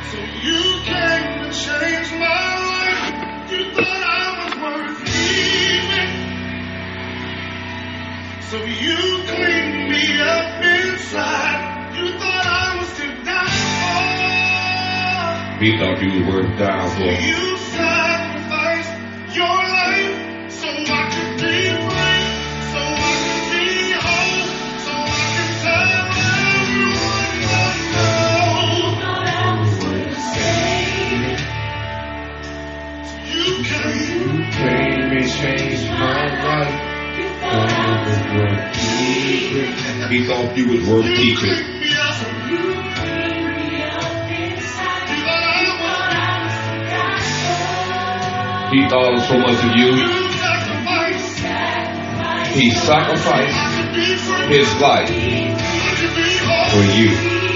So you came to change my life. You thought I was worth keeping. So you cleaned me up inside. You thought I was to die for. He thought you was worth dying for. You sacrificed your life so I could be free, so I could be whole, so I could tell everyone I know. Thought I was worth saving. You came. You came and changed my life. You thought I was worth keeping. He thought you was worth keeping. You cleaned me up inside. You thought I was to die for. He thought so much of you. He sacrificed his life for you.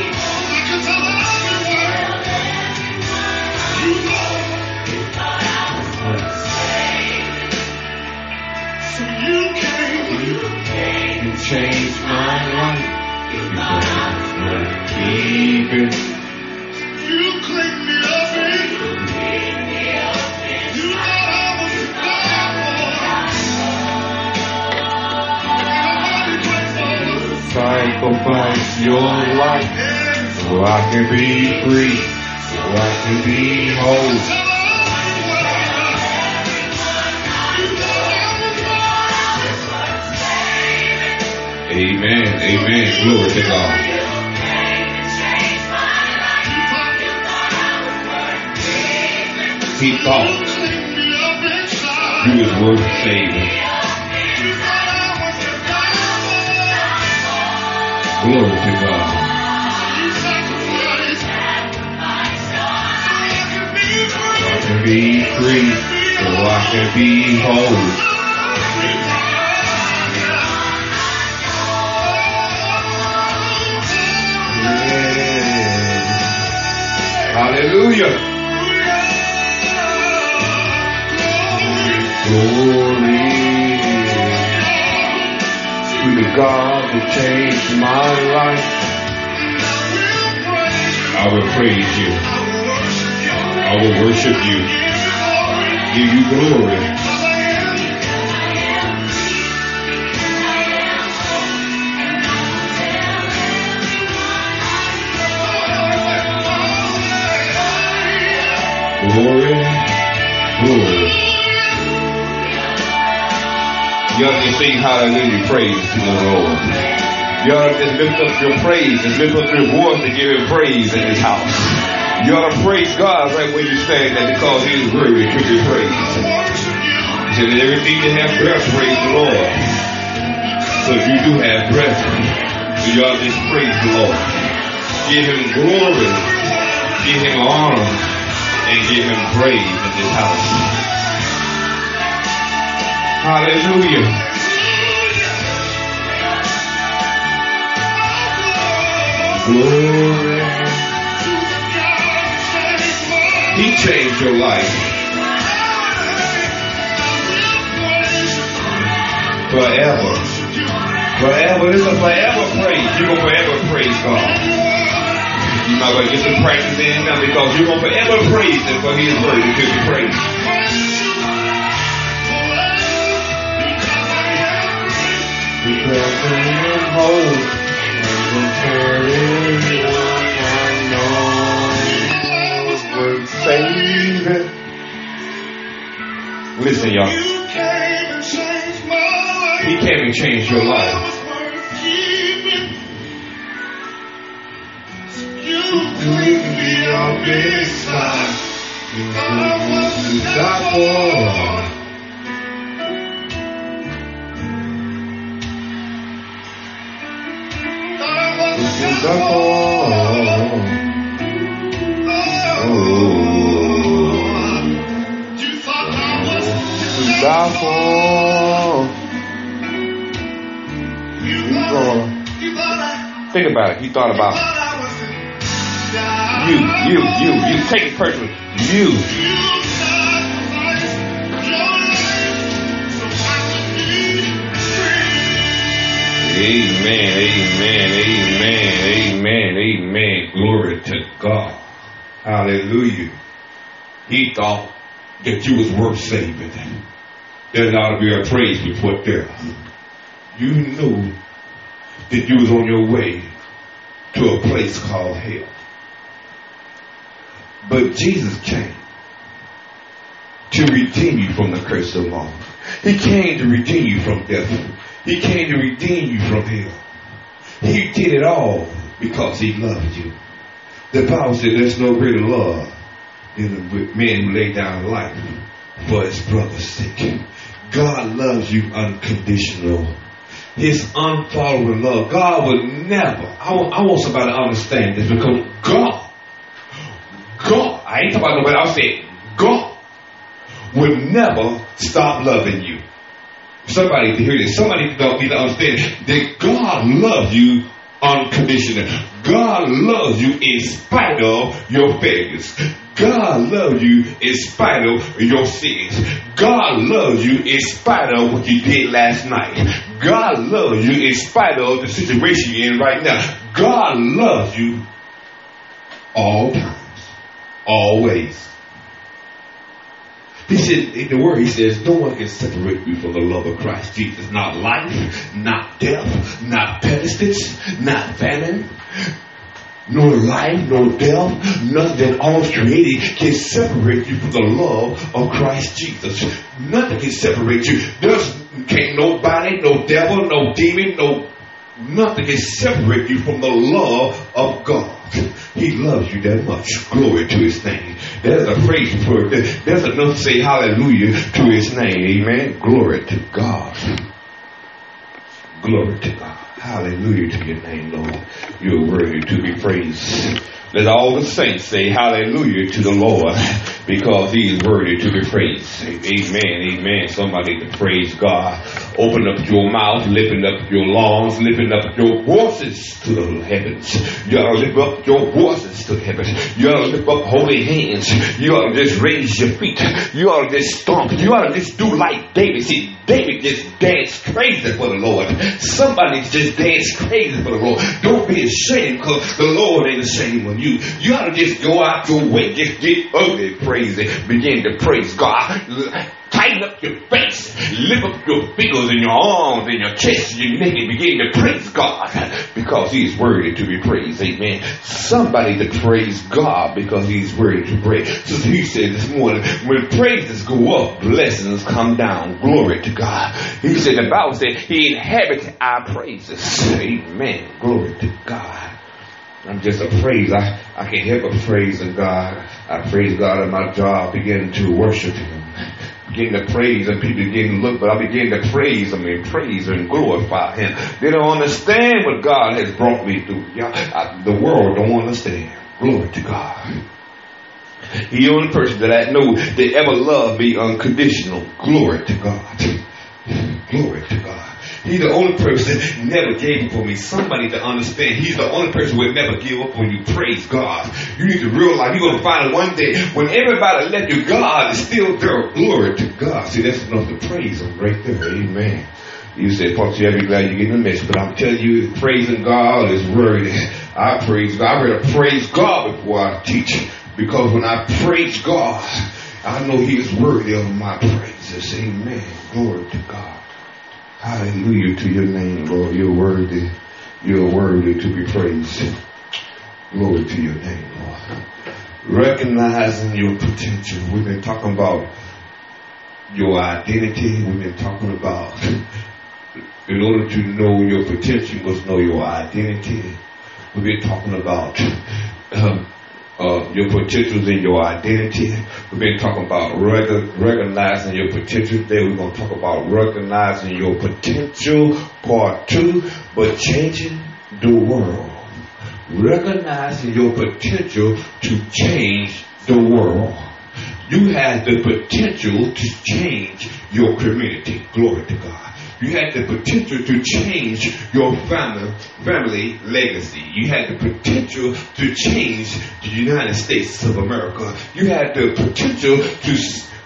You came and changed my life. You thought I was worth keeping. You cleaned me up in. You thought I was to die for. Sacrifice your life so I can be free, so I can be whole. Amen, amen, glory to God. He thought you was worth saving. Glory to God. So I can be free, so I can be whole. Hallelujah. Glory to the God that changed my life. I will praise you. I will worship you. Give you glory. Glory, glory. You ought to sing hallelujah, praise to the Lord. You ought to just lift up your praise and lift up your voice and give him praise in his house. You ought to praise God right where you stand there because he is worthy to be praised. He said that everything that has breath, praise the Lord. So if you do have breath, you ought to just praise the Lord. Give him glory, give him honor, and give him praise in this house. Hallelujah. Glory. He changed your life. Forever. Forever. This is a forever praise. You're going to forever praise God. You might well get some practice in now because you're going to forever praise him for his word to be praised. Because I am whole, I'm going to tell everyone I know was worth saving. Listen, y'all. He came and changed your life. You cleaned me up inside. You died for. Think about it. He thought about you. Take it personally. You. Amen. Glory to God. Hallelujah. He thought that you was worth saving. There ought to be a praise report there. You knew that you was on your way to a place called hell. But Jesus came to redeem you from the curse of law. He came to redeem you from death. He came to redeem you from hell. He did it all because he loved you. The Bible said there's no greater love than the man who laid down life for his brother's sake. God loves you unconditional. His unfollowing love. God would never. I want somebody to understand this, because God, I ain't talking about nobody else, said God would never stop loving you. Somebody need to hear this. Somebody need to understand that God loves you unconditional. God loves you in spite of your failures. God loves you in spite of your sins. God loves you in spite of what you did last night. God loves you in spite of the situation you're in right now. God loves you all times, always. He said, in the word, he says, no one can separate you from the love of Christ Jesus. Not life, not death, not pestilence, not famine, no life, no death, nothing all created can separate you from the love of Christ Jesus. Nothing can separate you. Can't nobody, no devil, no demon, nothing can separate you from the love of God. He loves you that much. Glory to his name. There's a phrase for it. There's enough to say hallelujah to his name. Amen. Glory to God. Glory to God. Hallelujah to your name, Lord. You're worthy to be praised. Let all the saints say hallelujah to the Lord, because he is worthy to be praised. Amen, amen. Somebody to praise God. Open up your mouth, lifting up your lungs, lifting up your voices to the heavens. You ought to lift up your voices to heaven. You ought to lift up holy hands. You ought to just raise your feet. You ought to just stomp. You ought to just do like David. See, David just danced crazy for the Lord. Somebody just danced crazy for the Lord. Don't be ashamed, because the Lord ain't ashamed of you. You ought to just go out your way. Just get ugly, crazy. Begin to praise God. Tighten up your face. Lift up your fingers and your arms and your chest and your neck and begin to praise God, because he's worthy to be praised. Amen. Somebody to praise God because he's worthy to praise. So he said this morning, when praises go up, blessings come down. Glory to God. He said, the Bible said he inhabits our praises. Amen. Glory to God. I'm just a praise. I can't help but praising God. I praise God at my job, begin to worship him. Begin to praise, and people begin to look, but I begin to praise him and praise and glorify him. They don't understand what God has brought me through. The world don't understand. Glory to God. He's the only person that I know that ever loved me unconditional. Glory to God. Glory to God. He's the only person that never gave up on me. Somebody to understand. He's the only person who will never give up when you praise God. You need to realize you're going to find one day when everybody left you, God is still there. Glory to God. See, that's enough to praise him right there. Amen. You say, Pastor, you'll be glad you're getting the message. But I'm telling you, praising God is worthy. I praise God. I rather praise God before I teach. Because when I praise God, I know he is worthy of my praises. Amen. Glory to God. Hallelujah to your name, Lord. You're worthy. You're worthy to be praised. Glory to your name, Lord. Recognizing your potential. We've been talking about your identity. We've been talking about, in order to know your potential, you must know your identity. We've been talking about your potentials and your identity. We've been talking about recognizing your potential. Today we're going to talk about recognizing your potential, part 2, but changing the world. Recognizing your potential to change the world. You have the potential to change your community. Glory to God. You had the potential to change your family legacy. You had the potential to change the United States of America. You had the potential to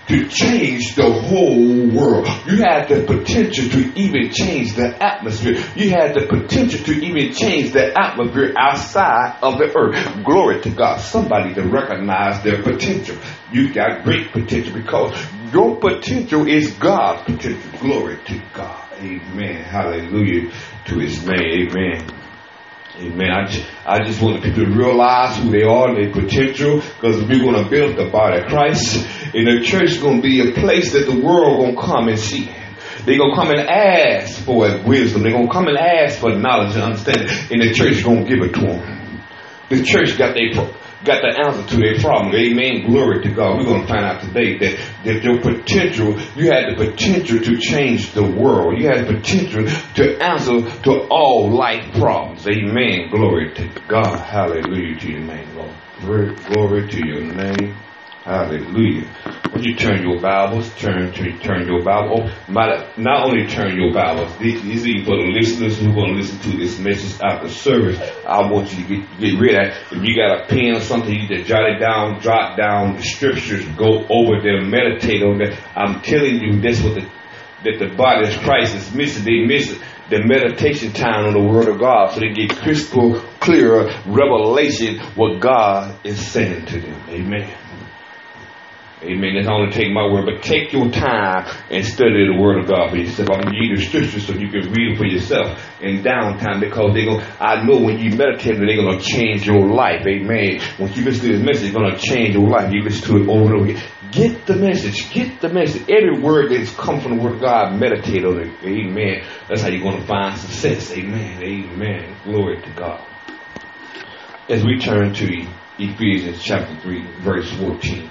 to change the whole world. You had the potential to even change the atmosphere. You had the potential to even change the atmosphere outside of the earth. Glory to God. Somebody to recognize their potential. You got great potential because your potential is God's potential. Glory to God. Amen. Hallelujah to his name. Amen. Amen. I just want people to realize who they are, their potential, because we're going to build the body of Christ. And the church is going to be a place that the world going to come and see. They're going to come and ask for wisdom. They're going to come and ask for knowledge and understanding. And the church is going to give it to them. The church got the answer to their problem. Amen. Glory to God. We're going to find out today that your potential, you had the potential to change the world. You had the potential to answer to all life problems. Amen. Glory to God. Hallelujah to your name, Lord. Glory to your name. Hallelujah. When you turn your Bibles, turn your Bible. Not only turn your Bibles, this is for the listeners who are going to listen to this message after service. I want you to get rid of that. If you got a pen or something, you just jot it down, jot down the scriptures, go over them, meditate on that. I'm telling you, that's what that the body of Christ is missing. They miss the meditation time on the Word of God, so they get crystal clear revelation what God is saying to them. Amen. Amen. That's only take my word, but take your time and study the Word of God for yourself. I'm going to give you the scriptures so you can read it for yourself in downtime, because I know when you meditate, they're going to change your life. Amen. Once you listen to this message, it's going to change your life. You listen to it over and over again. Get the message. Get the message. Every word that's come from the Word of God, meditate on it. Amen. That's how you're going to find success. Amen. Amen. Glory to God. As we turn to Ephesians chapter 3, verse 14.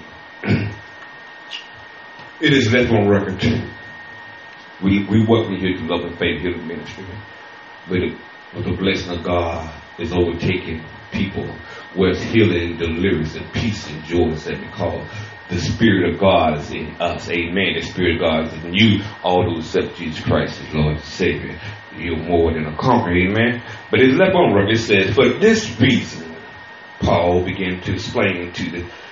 It is left on record. We welcome you here to Love and Faith Healing Ministry. But the blessing of God is overtaking people where it's healing, deliverance, and peace and joy is that because the Spirit of God is in us. Amen. The Spirit of God is in you. All who accept Jesus Christ as Lord and Savior. You're more than a conqueror. Amen. But it's left on record. It says, for this reason, Paul began to explain to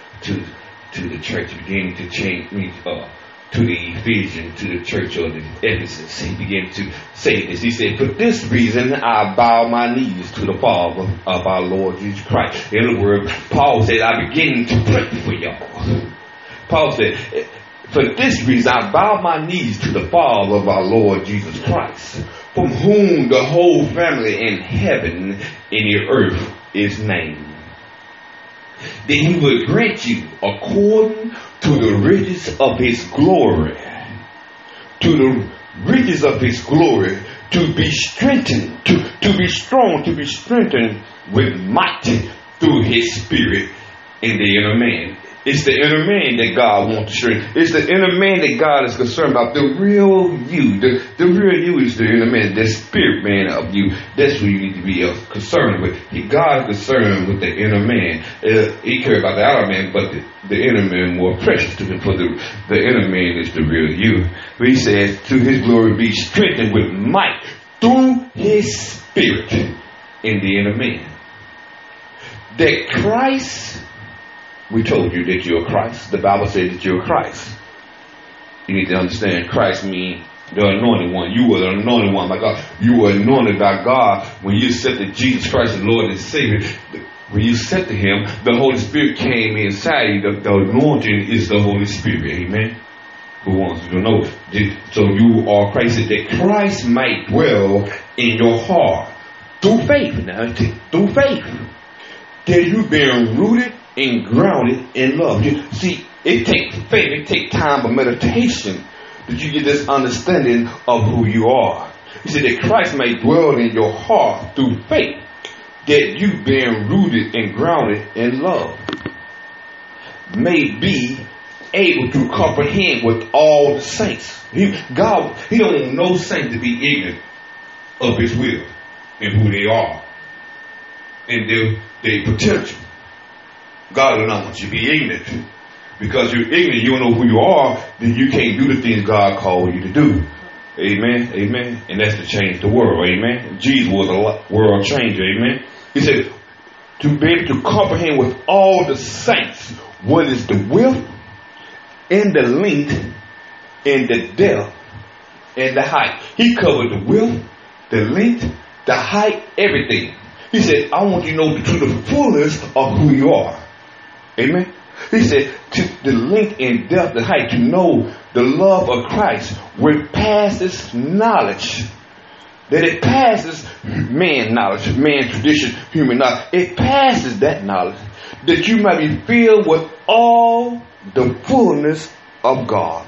the church, beginning to change to the Ephesians, to the church of the Ephesus. He began to say this. He said, for this reason I bow my knees to the Father of our Lord Jesus Christ. In other words, Paul said, I begin to pray for y'all. Paul said, for this reason I bow my knees to the Father of our Lord Jesus Christ, from whom the whole family in heaven and the earth is named. That he would grant you according to the riches of his glory, to the riches of his glory, to be strengthened, to be strong, to be strengthened with might through his Spirit in the inner man. It's the inner man that God wants to strengthen. It's the inner man that God is concerned about. The real you. The real you is the inner man, the spirit man of you. That's what you need to be concerned with. God is concerned with the inner man. He cares about the outer man, but the inner man more precious to him. For the inner man is the real you. But he says, to his glory be strengthened with might through his Spirit in the inner man. That Christ... We told you that you're Christ. The Bible said that you're Christ. You need to understand Christ means the anointed one. You were the anointed one by God. You were anointed by God when you accepted Jesus Christ as Lord and Savior. When you accepted Him, the Holy Spirit came inside you. The anointing is the Holy Spirit. Amen. Who wants to know? So you are Christ. That Christ might dwell in your heart through faith. Now, through faith. That you've been rooted and grounded in love. See, it takes faith, it takes time of meditation that you get this understanding of who you are. He said that Christ may dwell in your heart through faith, that you being rooted and grounded in love may be able to comprehend with all the saints. God, He don't want no saint to be ignorant of His will and who they are and their potential. God does not want you to be ignorant. Because you're ignorant, you don't know who you are, then you can't do the things God called you to do. Amen. Amen. And that's to change the world. Amen. Jesus was a world changer. Amen. He said, to be able to comprehend with all the saints what is the width and the length and the depth and the height. He covered the width, the length, the height, everything. He said, I want you to know to the fullness of who you are. Amen. He said, to the length and depth and height, to know the love of Christ, which passes knowledge. That it passes man knowledge, man tradition, human knowledge. It passes that knowledge. That you might be filled with all the fullness of God.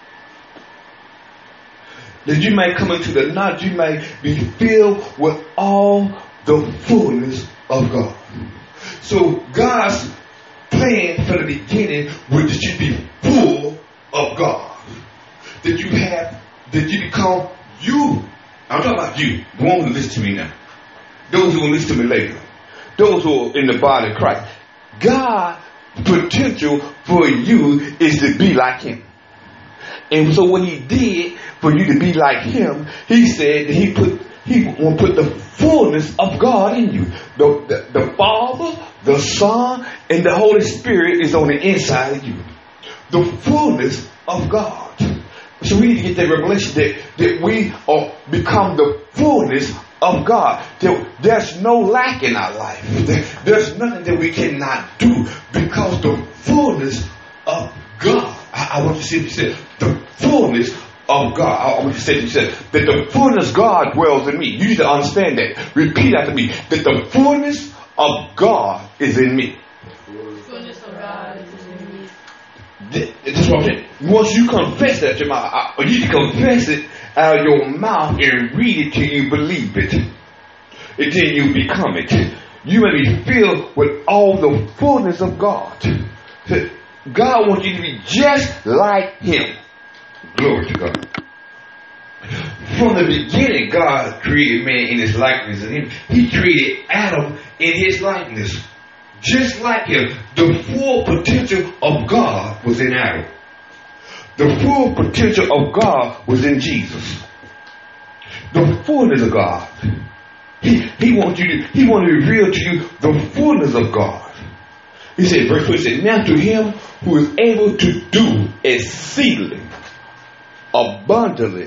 That you might come into the knowledge, you might be filled with all the fullness of God. So God's plan from the beginning was that you be full of God. That you become you. I'm talking about you, the one who listen to me now. Those who will listen to me later. Those who are in the body of Christ. God's potential for you is to be like Him. And so what He did for you to be like Him, He said that He will put the fullness of God in you. The Father, the Son, and the Holy Spirit is on the inside of you. The fullness of God. So we need to get that revelation that we are become the fullness of God. There's no lack in our life. There's nothing that we cannot do because the fullness of God. I want you to see what you said. The fullness of God. I want you to say what you said. That the fullness of God dwells in me. You need to understand that. Repeat after me. That the fullness of God is in me. Fullness of God is in me. That's what I'm saying. Once you confess that to your mouth, you need to confess it out of your mouth and read it till you believe it. And then you become it. You may be filled with all the fullness of God. God wants you to be just like Him. Glory to God. From the beginning, God created man in His likeness and image. He created Adam in His likeness. Just like him, the full potential of God was in Adam. The full potential of God was in Jesus. The fullness of God. He wants to reveal to you the fullness of God. He said, verse 4, he said, now to Him who is able to do exceedingly, abundantly,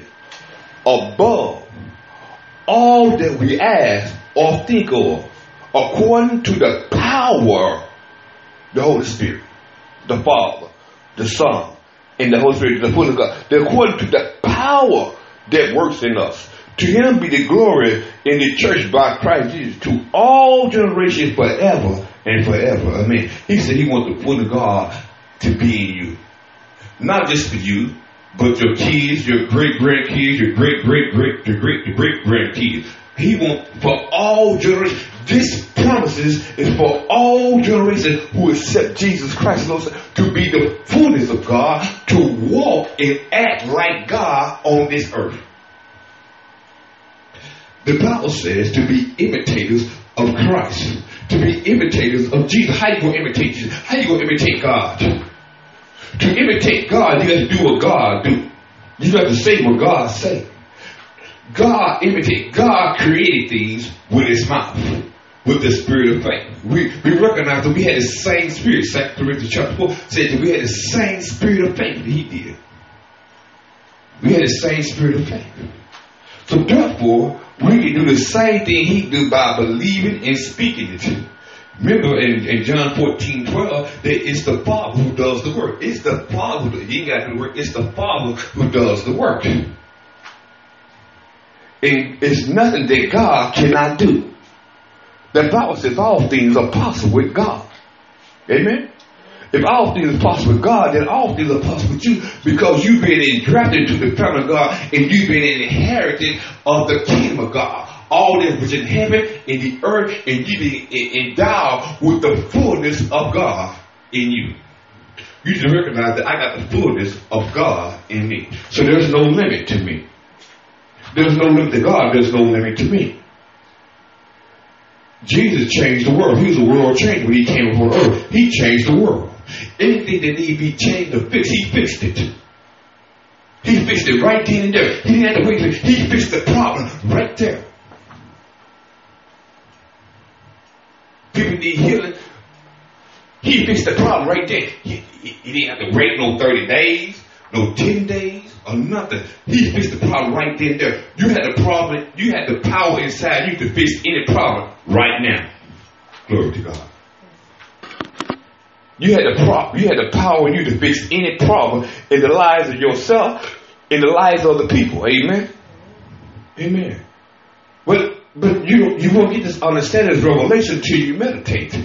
above all that we ask or think of, according to the power, the Holy Spirit, the Father, the Son, and the Holy Spirit, the fullness of God. According to the power that works in us. To Him be the glory in the church by Christ Jesus to all generations forever and forever. Amen. He said He wants the fullness of God to be in you. Not just for you, but your kids, your great-grandkids, your great-great-grandkids. He wants for all generations. This promises is for all generations who accept Jesus Christ to be the fullness of God, to walk and act like God on this earth. The Bible says to be imitators of Christ, to be imitators of Jesus. How you going to imitate Jesus? How you going to imitate God? To imitate God, you have to do what God do. You have to say what God say. God created things with His mouth, with the spirit of faith. We recognize that we had the same spirit. 2 Corinthians chapter 4 says that we had the same spirit of faith that He did. We had the same spirit of faith. So therefore, we can do the same thing He did by believing and speaking it. Remember in John 14:12 that it's the Father who does the work. It's the Father who you ain't got to do the work. It's the Father who does the work. And it's nothing that God cannot do. The Bible says all things are possible with God. Amen? If all things are possible with God, then all things are possible with you because you've been engrafted into the family of God and you've been an inheritant of the kingdom of God. All that was in heaven, in the earth, and you've been endowed with the fullness of God in you. You should recognize that I got the fullness of God in me. So there's no limit to me. There's no limit to God. There's no limit to me. Jesus changed the world. He was a world changer when He came upon earth. He changed the world. Anything that needed to be changed or fixed, He fixed it. He fixed it right then and there. He didn't have to wait for it. He fixed the problem right there. People need healing. He fixed the problem right there. He didn't have to wait no 30 days, no 10 days, or nothing. He fixed the problem right then and there. You had the problem, you had the power inside you to fix any problem right now. Glory to God. You had the power in you to fix any problem in the lives of yourself, in the lives of the people. Amen. Amen. But you won't get this understanding, this revelation till you meditate.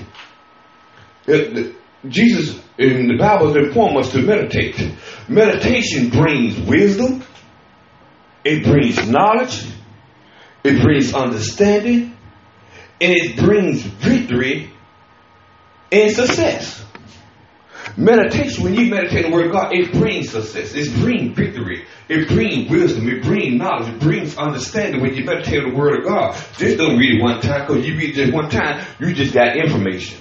Jesus in the Bible has informed us to meditate. Meditation brings wisdom. It brings knowledge. It brings understanding. And it brings victory and success. Meditation, when you meditate on the Word of God, it brings success. It brings victory. It brings wisdom. It brings knowledge. It brings understanding when you meditate on the Word of God. Just don't read it one time, because you read it just one time, you just got information.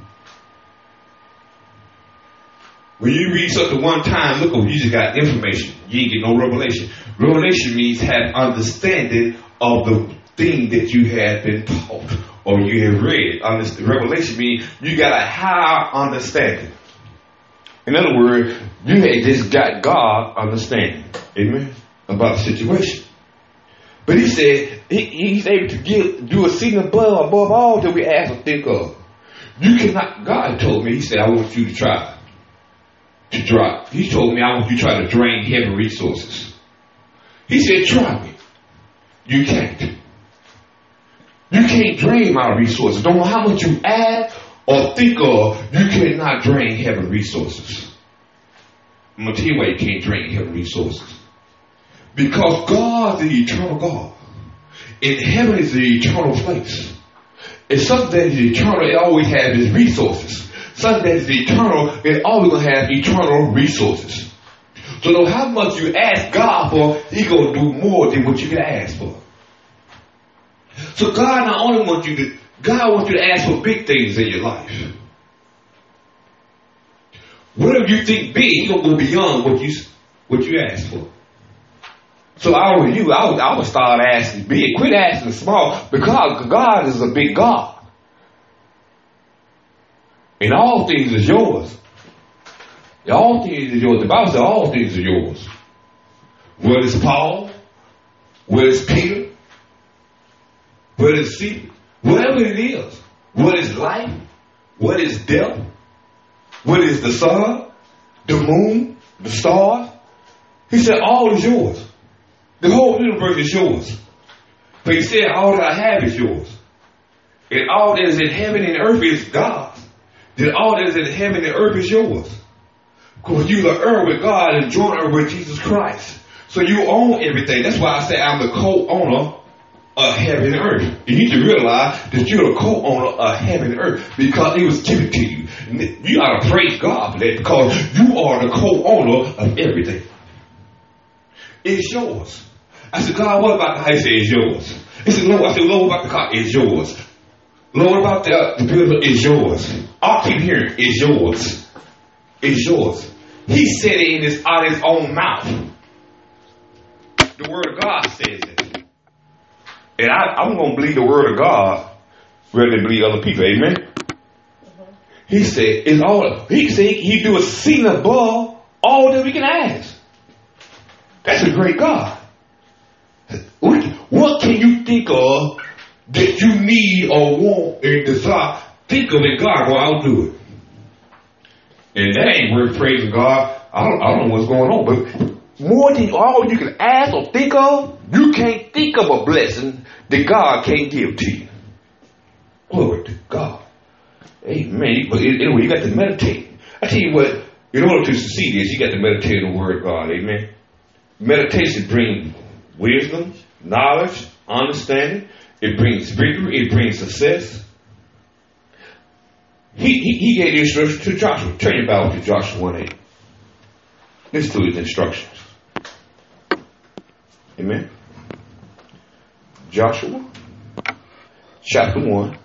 When you read something one time, look, you just got information. You ain't get no revelation. Revelation means have understanding of the thing that you have been taught or you have read. Revelation means you got a higher understanding. In other words, you had just got God understanding, amen, about the situation. But he said he's able to do a season above all that we ask or think of. You cannot. God told me. He said, "I want you to try to drop." He told me, "I want you to try to drain heaven resources." He said, "Try me." You can't. You can't drain my resources. Don't know how much you add or think of, you cannot drain heaven resources. I'm going to tell you why you can't drain heaven resources. Because God is the eternal God. And heaven is the eternal place. And something that is eternal, it always has its resources. Something that is eternal, it always going to have eternal resources. So no how much you ask God for, He's going to do more than what you can ask for. So God not only wants you to, God wants you to ask for big things in your life. Whatever you think big, He's going to go beyond what you ask for. So I would start asking big. Quit asking small, because God is a big God. And all things is yours. All things is yours. The Bible says all things are yours. Whether it's Paul, whether it's Peter, whether it's Stephen, whatever it is, what is life, what is death, what is the sun, the moon, the stars. He said all is yours. The whole universe is yours. But he said all that I have is yours. And all that is in heaven and earth is God's. Then all that is in heaven and earth is yours. Because you are earth with God and joint earth with Jesus Christ. So you own everything. That's why I say I'm the co-owner of heaven and earth. You need to realize that you're the co-owner of heaven and earth because it was given to you. You ought to praise God for that, because you are the co-owner of everything. It's yours. I said, God, what about the house? He said, it's yours. He said, Lord, what about the car? It's yours. Lord, what about the building? It's yours. I'll keep hearing, it's yours. It's yours. He said it out of his own mouth. The word of God says it. And I'm going to believe the word of God rather than believe other people. Amen. He said it's all. He said he do a scene above all that we can ask. That's a great God. What can you think of that you need or want and desire? Think of it, God. Well, I'll do it. And that ain't worth praising God. I don't know what's going on, but more than all you can ask or think of, you can't think of a blessing that God can't give to you. Glory to God. Amen. But anyway, you got to meditate. I tell you what, in order to succeed this, you got to meditate on the word of God. Amen. Meditation brings wisdom, knowledge, understanding. It brings victory. It brings success. He gave the instructions to Joshua. Turn your Bible to Joshua 1:8. Listen to his instructions. Amen. Joshua chapter 1.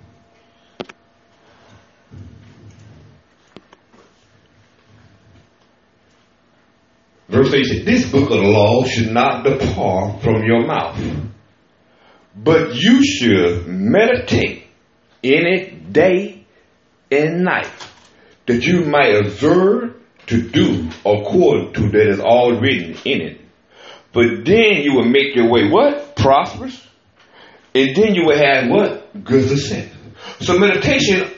Verse 8 says, this book of the law should not depart from your mouth, but you should meditate in it day and night, that you might observe to do according to that is all written in it. But then you will make your way what? Prosperous. And then you will have what? Good success. So meditation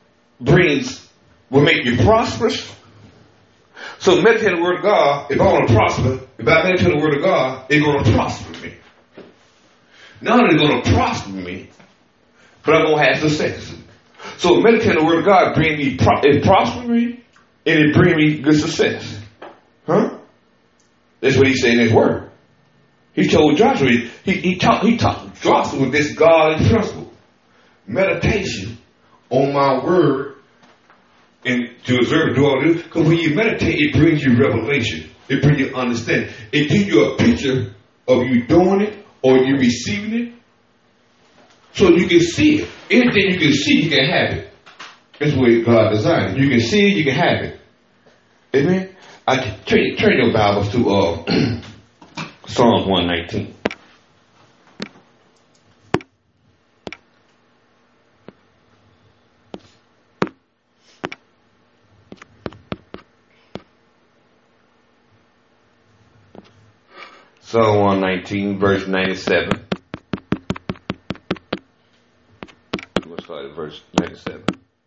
will make you prosperous. So meditate the word of God. If I want to prosper, if I meditate the word of God, it's going to prosper me. Not only going to prosper me, but I'm going to have success. So meditating the word of God it prospers me, and it brings me good success. Huh? That's what he said in his word. He told Joshua, he taught Joshua this godly principle. Meditation on my word and to observe and do all this. Because when you meditate, it brings you revelation. It brings you understanding. It gives you a picture of you doing it or you receiving it. So you can see it. Anything you can see, you can have it. That's the way God designed it. You can see it, you can have it. Amen? Turn your Bibles to Psalms 119. Psalm 119, verse 97. We'll start at verse 97.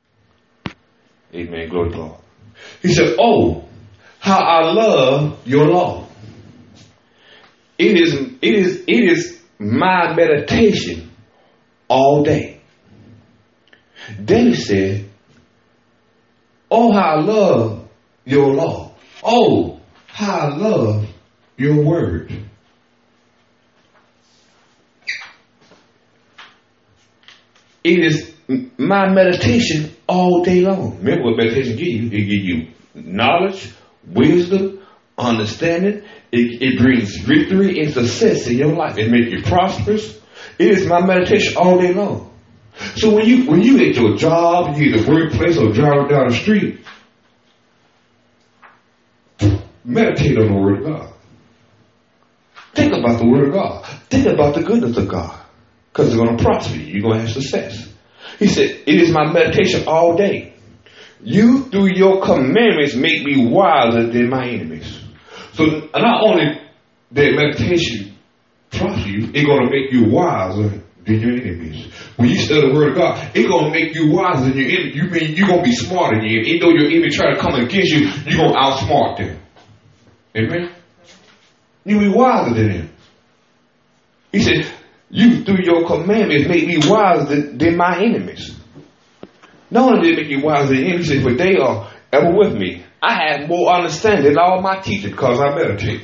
Amen. Glory to God. He said, oh, how I love your law. It is my meditation all day. David said, oh, how I love your law. Oh, how I love your word. It is my meditation all day long. Remember what meditation gives you? It gives you knowledge, wisdom, understanding. It brings victory and success in your life. It makes you prosperous. It is my meditation all day long. So when you at your job, you at the workplace or driving down the street, meditate on the word of God. Think about the word of God. Think about the goodness of God. Because it's going to prosper you. You're going to have success. He said, it is my meditation all day. You, through your commandments, make me wiser than my enemies. So not only that meditation prosper you, it's going to make you wiser than your enemies. When you study the word of God, it's going to make you wiser than your enemies. You mean you're going to be smarter than you. Even though your enemy try to come against you, you're going to outsmart them. Amen? You'll be wiser than them. He said, you, through your commandments, make me wiser than my enemies. Not only did they make you wiser than enemies, he said, but they are ever with me. I have more understanding than all my teachers because I meditate.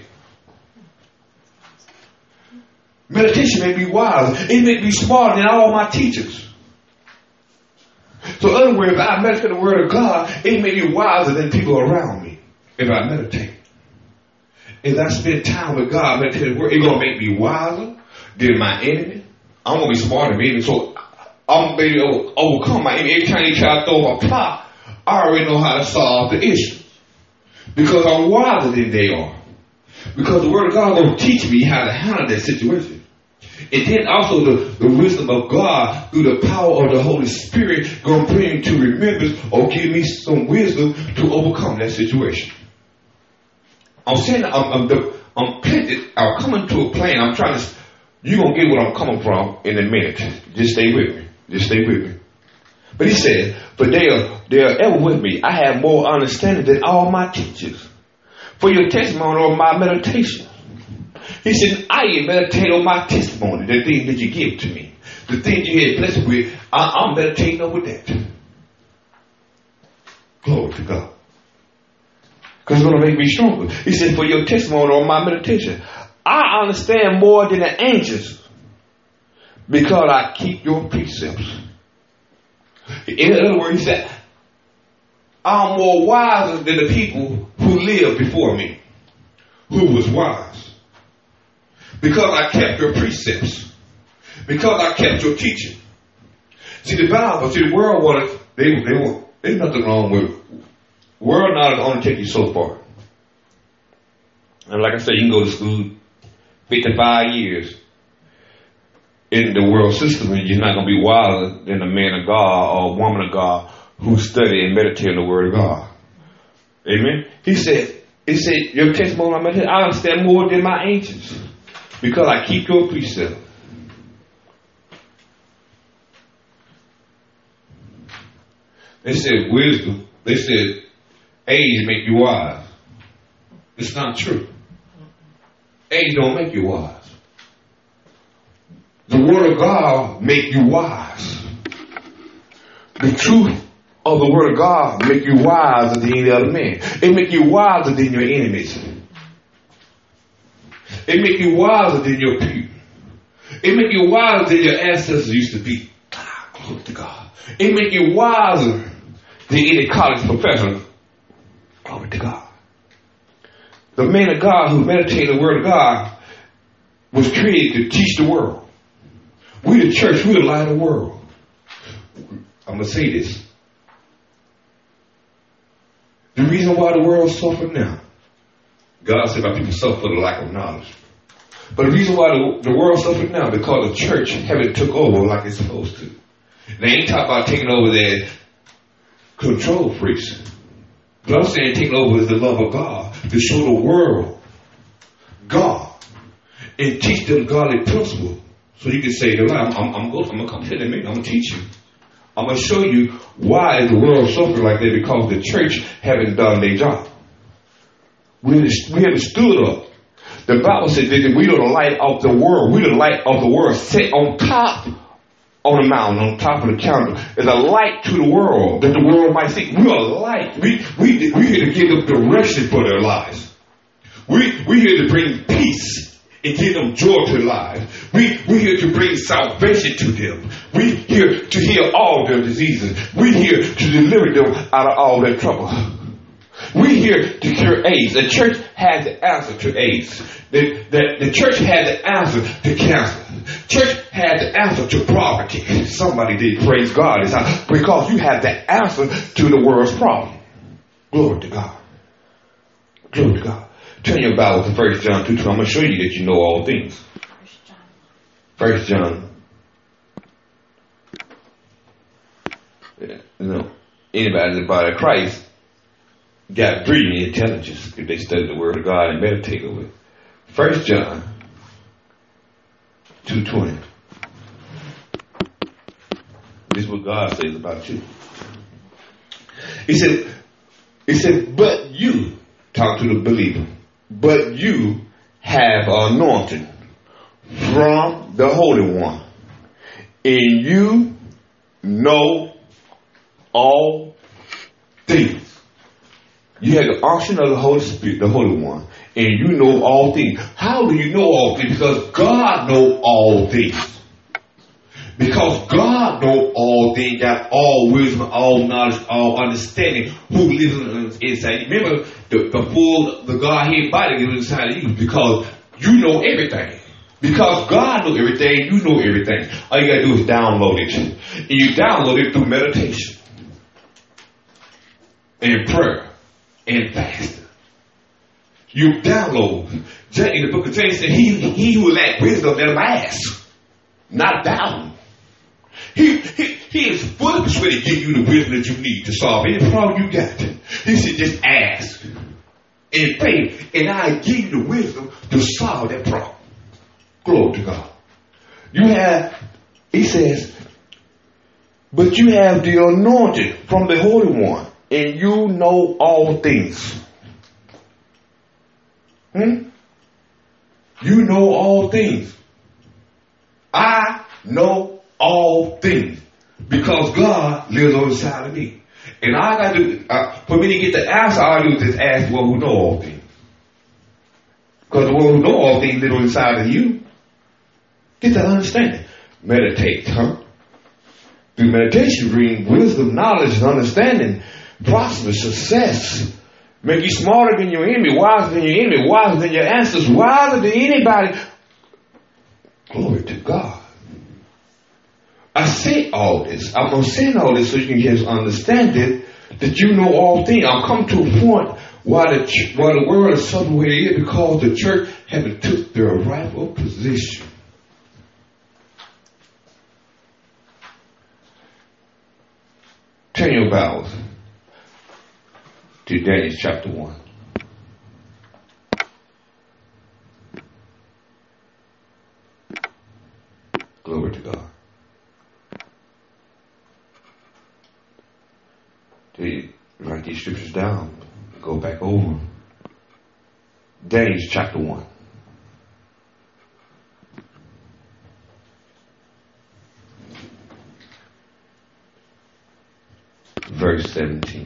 Meditation made me wiser. It made me smarter than all my teachers. So in other words, if I meditate the word of God, it made me wiser than people around me if I meditate. If I spend time with God, meditate the word, it's going to make me wiser than my enemy. I'm going to be smarter than my enemy. So I'm going to be able to overcome my enemy. Every time they try to throw a plot, I already know how to solve the issue. Because I'm wiser than they are. Because the word of God will teach me how to handle that situation. And then also the wisdom of God through the power of the Holy Spirit going to bring to remembrance or give me some wisdom to overcome that situation. I'm saying I'm coming to a plan. I'm trying to. You're going to get what I'm coming from in a minute. Just stay with me. Just stay with me. But he said, but they are ever with me. I have more understanding than all my teachers. For your testimony or my meditation. He said, I meditate on my testimony, the things that you give to me. The things you had blessed with, I'm meditating over that. Glory to God. Because it's going to make me stronger. He said, for your testimony or my meditation. I understand more than the angels because I keep your precepts. In other words, he said, I'm more wiser than the people who lived before me, who was wise. Because I kept your precepts. Because I kept your teaching. See, the Bible, the world wanted, there's nothing wrong with, the world not only take you so far. And like I said, you can go to school 55 years in the world system and you're not going to be wiser than a man of God or a woman of God who study and meditate on the Word of God. Amen. He said, your testimony I meditate, I understand more than my ancients because I keep your precept. They said wisdom. They said age make you wise. It's not true. Age don't make you wise. The Word of God make you wise. The truth of the Word of God make you wiser than any other man. It make you wiser than your enemies. It make you wiser than your people. It make you wiser than your ancestors used to be. Glory to God. It make you wiser than any college professor. Glory to God. The man of God who meditated the Word of God was created to teach the world. We the church, we the light of the world. I'm going to say this. The reason why the world suffers now, God said my people suffer for the lack of knowledge. But the reason why the world suffers now, because the church haven't took over like it's supposed to. They ain't talking about taking over their control freaks. But I'm saying taking over is the love of God to show the world God and teach them godly principles. So you can say, I'm going to come here to me. I'm going to teach you. I'm going to show you why the world suffering like that, because the church haven't done their job. We haven't stood up. The Bible said that we are the light of the world. We're the light of the world set on top on the mountain, on top of the counter. There's a light to the world that the world might see. We are light. We here to give them direction for their lives. We're here to bring peace and give them joy to life. We're here to bring salvation to them. We're here to heal all their diseases. We're here to deliver them out of all their trouble. We're here to cure AIDS. The church has the answer to AIDS. The church has the answer to cancer. Church has the answer to poverty. Somebody did praise God. It's because you have the answer to the world's problem. Glory to God. Glory to God. Turn your Bible to 1 John 2:2. I'm going to show you that you know all things. 1 John. Anybody in the body of Christ got brilliant intelligence if they study the Word of God and meditate over it. 1 John 2:20. This is what God says about you. He said, but you, talk to the believer, but you have anointing from the Holy One, and you know all things. You have the unction of the Holy Spirit, the Holy One, and you know all things. How do you know all things? Because God knows all things. Because God knows all things, got all wisdom, all knowledge, all understanding, who lives inside you. Remember, the Godhead body lives inside of you because you know everything. Because God knows everything, you know everything. All you got to do is download it. And you download it through meditation and prayer and fasting. You download. In the book of James said, he who lacks wisdom, let him ask. Not doubt. He is fully persuaded to give you the wisdom that you need to solve any problem you got. He said, just ask and pray, and I give you the wisdom to solve that problem. Glory to God. He says, but you have the anointing from the Holy One, and you know all things. You know all things. I know all things because God lives on the side of me. And I got to, for me to get the answer, all I do is just ask the one who knows all things. Because the one who knows all things lives on the side of you. Get that understanding. Meditate, Through meditation, bring wisdom, knowledge, and understanding, prosperous success. Make you smarter than your enemy, wiser than your enemy, wiser than your ancestors, wiser than anybody. Glory to God. I say all this. I'm going to say all this so you can get understanding that you know all things. I'm come to a point why the world is suffering where it is because the church haven't took their rightful position. Turn your Bibles to Daniel chapter 1. Glory to God. Write these scriptures down. Go back over. Daniel chapter 1. Verse 17.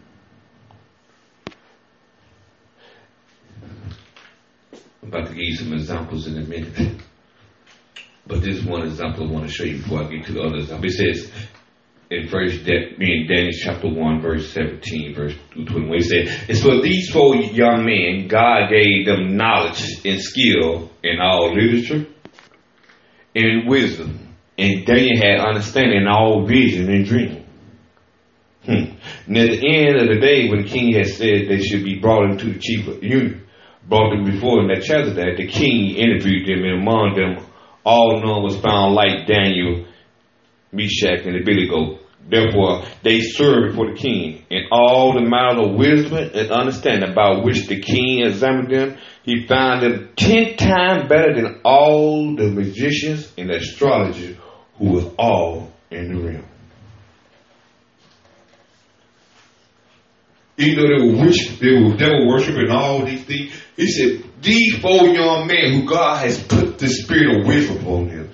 I'm about to give you some examples in a minute. But this one example I want to show you before I get to the other example. It says in Daniel chapter 1, verse 17, verse 21, it says, it's for these 4 young men, God gave them knowledge and skill in all literature and wisdom. And Daniel had understanding in all vision and dream. And at the end of the day, when the king had said they should be brought into the chief eunuch, brought them before him that chapter, that the king interviewed them, and among them all none was found like Daniel, Meshach, and Abednego. Therefore they served before the king. In all the matters of wisdom and understanding about which the king examined them, he found them 10 times better than all the magicians and astrologers who was all in the realm. Even though they were devil worshiping and all these things, he said, these 4 young men who God has put the spirit of wisdom on them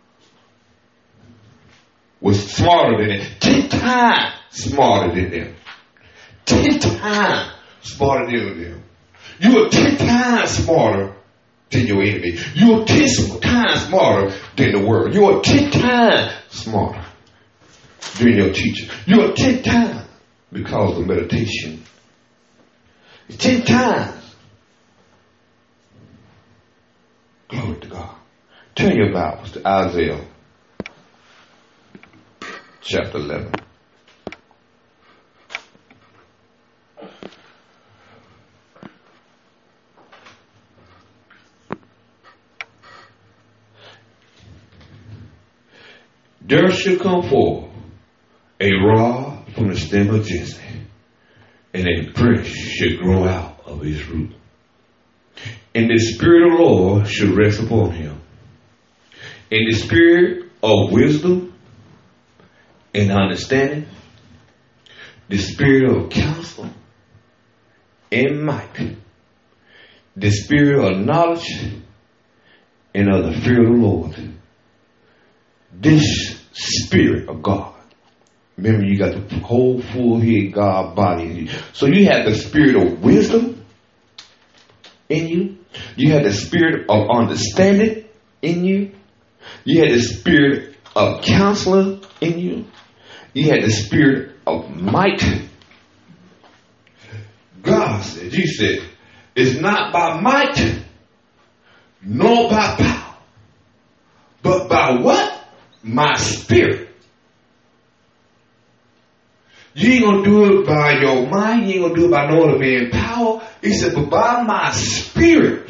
was smarter than them. 10 times smarter than them. 10 times smarter than them. You are 10 times smarter than your enemy. You are 10 times smarter than the world. You are 10 times smarter than your teacher. You are 10 times. Because of meditation. 10 times. Glory to God. Turn your Bibles to Isaiah chapter 11. There shall come forth a rod from the stem of Jesse, and a branch should grow out of his root. And the Spirit of the Lord should rest upon him. And the Spirit of wisdom and understanding, the Spirit of counsel and might, the Spirit of knowledge and of the fear of the Lord. This Spirit of God. Remember, you got the whole full head God body in you. So you have the spirit of wisdom in you. You have the spirit of understanding in you. You have the spirit of counselor in you. You have the spirit of might. God said, Jesus said, it's not by might, nor by power, but by what? My spirit. You ain't gonna do it by your mind. You ain't gonna do it by no other man's power. He said, but by my spirit,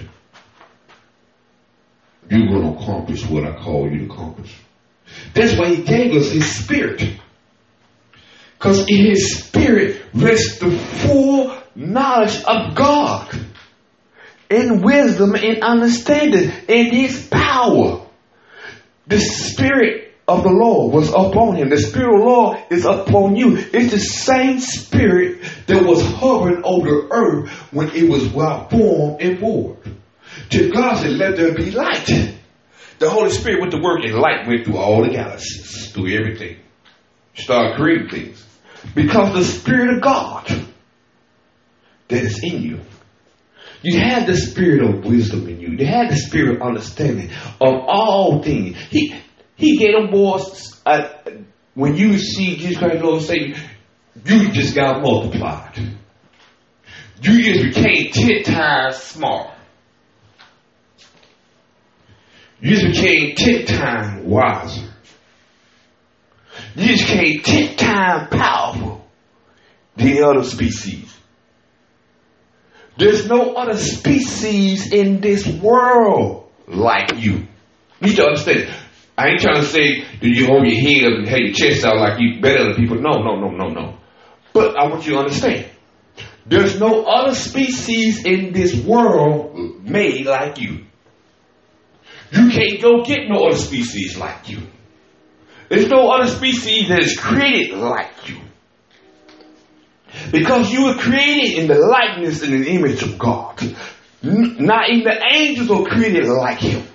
you're gonna accomplish what I call you to accomplish. That's why he gave us his spirit. Because in his spirit rests the full knowledge of God. In wisdom and understanding. In his power. The spirit of the Lord was upon him. The Spirit of the Lord is upon you. It's the same Spirit that was hovering over the earth when it was formed and formed. Till God said, let there be light. The Holy Spirit went to work and light went through all the galaxies, through everything. Started creating things. Because the Spirit of God that is in you. You have the spirit of wisdom in you. You have the spirit of understanding of all things. He gave them boys, when you receive Jesus Christ, Lord and Savior, you just got multiplied. You just became 10 times smarter. You just became 10 times wiser. You just became 10 times powerful than the other species. There's no other species in this world like you. You need to understand. I ain't trying to say, do you hold your head up and have your chest out like you better than people? No. But I want you to understand, there's no other species in this world made like you. You can't go get no other species like you. There's no other species that is created like you. Because you were created in the likeness and the image of God. Not even the angels are created like him.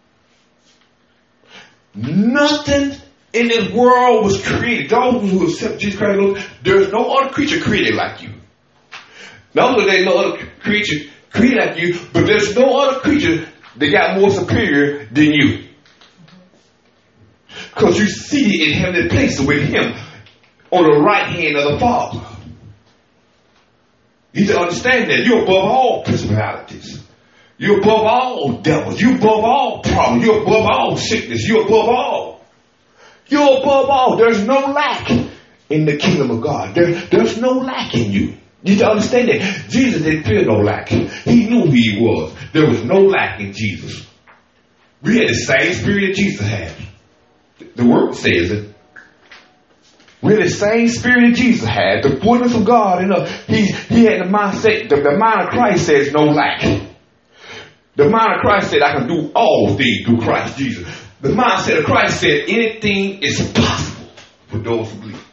Nothing in this world was created. Those who accept Jesus Christ, there's no other creature created like you. Not only there's no other creature created like you, but there's no other creature that got more superior than you. Because you see in heavenly places with him on the right hand of the Father. You need to understand that you're above all principalities. You're above all devils. You're above all problems. You're above all sickness. You're above all. You're above all. There's no lack in the kingdom of God. There's no lack in you. You need to understand that Jesus didn't feel no lack. He knew who he was. There was no lack in Jesus. We had the same spirit that Jesus had. The word says it. We had the same spirit that Jesus had. The fullness of God. He had the mindset. The mind of Christ says no lack. The mind of Christ said, I can do all things through Christ Jesus. The mindset of Christ said, anything is possible for those who believe.